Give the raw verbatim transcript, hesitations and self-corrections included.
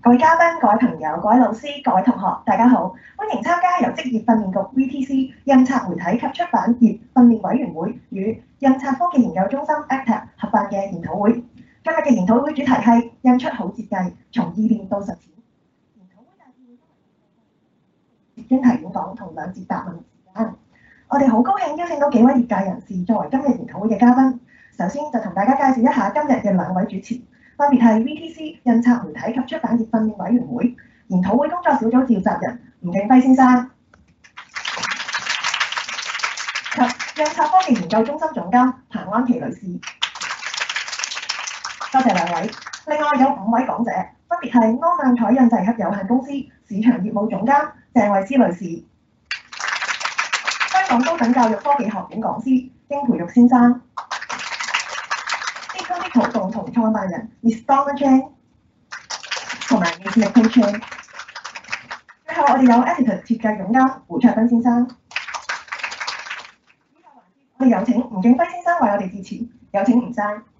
各位嘉賓、各位朋友、各位老師、各位同學，大家好，歡迎參加由職業訓練局 V T C 印刷媒體及出版業訓練委員會與印刷科技研究中心 A C T A 合辦嘅研討會。今日嘅研討會主題係印出好設計，從意念到實踐。研討會大致會專題演講同兩節答問時間。我哋好高興邀請到幾位業界人士作為今日研討會嘅嘉賓。首先就同大家介紹一下今日嘅兩位主持。分別係 V T C 印刷媒體及出版業訓練委員會研討會工作小組召集人吳敬輝先生，及印刷科技研究中心總監彭安琪女士。多謝兩位。另外有五位講者，分別係安亮彩印製盒有限公司市場業務總監鄭慧思女士，香港高等教育科技學院講師丁培育先生，共同創辦人 Miss Donna Chan 同埋 Miss Nicole Chan。最後我哋有 Editor 設計總監胡卓斌先生。以下環節我哋有請吳敬輝先生為我哋致辭，有請吳生。